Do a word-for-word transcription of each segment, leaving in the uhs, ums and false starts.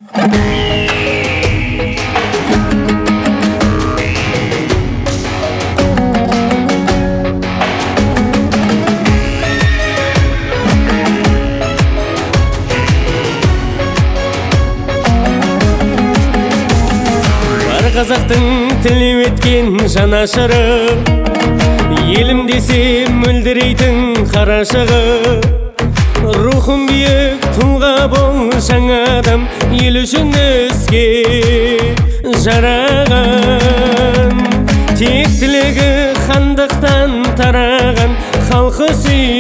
Қазақтың тілеп еткен жанашыры, елім десе мөлдірейтін қарашығы. Рухым биік, тұлға бол жаңа адам, ел үшін іске жараған. Тек тілегі хандықтан тараған, халқы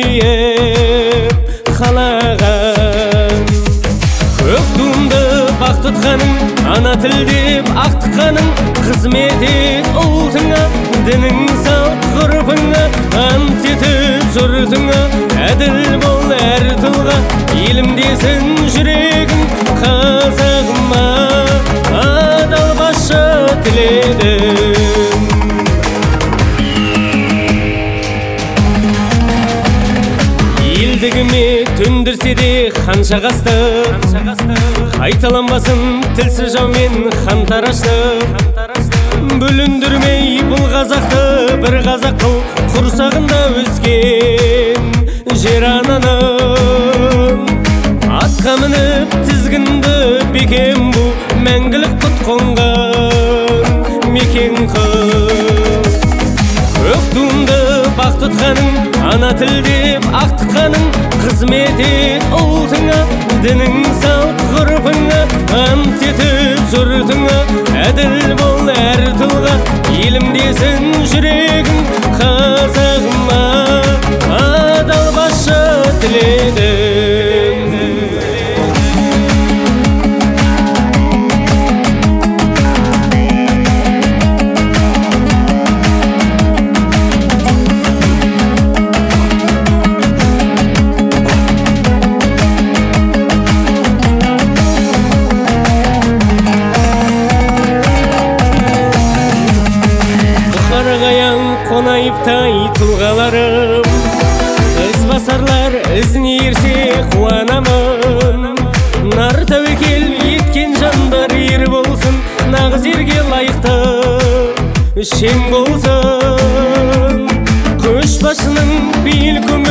сүйіп қалаған. Көк туымды бақ тұтқаның, ана тілдеп ақтыққаның, қызмет ет ұлтыңа, дінің салт ғұрпыңа, ант етіп жұртыңа. Әділ бол әр тұлға, елімдесін жүрегің, қазағыма адал басшы тіледім. Елдігіме төндірсе де қанша қастық, қайталанбасын тілсіз жаумен хан тараштық. Бүліндірмей бұл қазақты бір қазақ қыл, құрсағында өскен жер ананың. Атқа мініп тізгінді бекем бұл, мәңгілік құт қонған мекен қыл. Көк туымды бақ тұтқаның, ана тілдеп ақтыққаның, қызмет ет ұлтыңа, дінің салт ғұрпыңа, ант етіп жұртыңа. Әділ бол әр тұлға, елімдесін жүрегің, қазағыма адал басшы тіледім. Қонайыптай тұлғаларым, ізбасарлар ізіне ерсе қуанамын. Нар тәуекел еткен жандар ер болсын, нағыз ерге лайықты шен болсын. Көшбасшының бейіл көңіл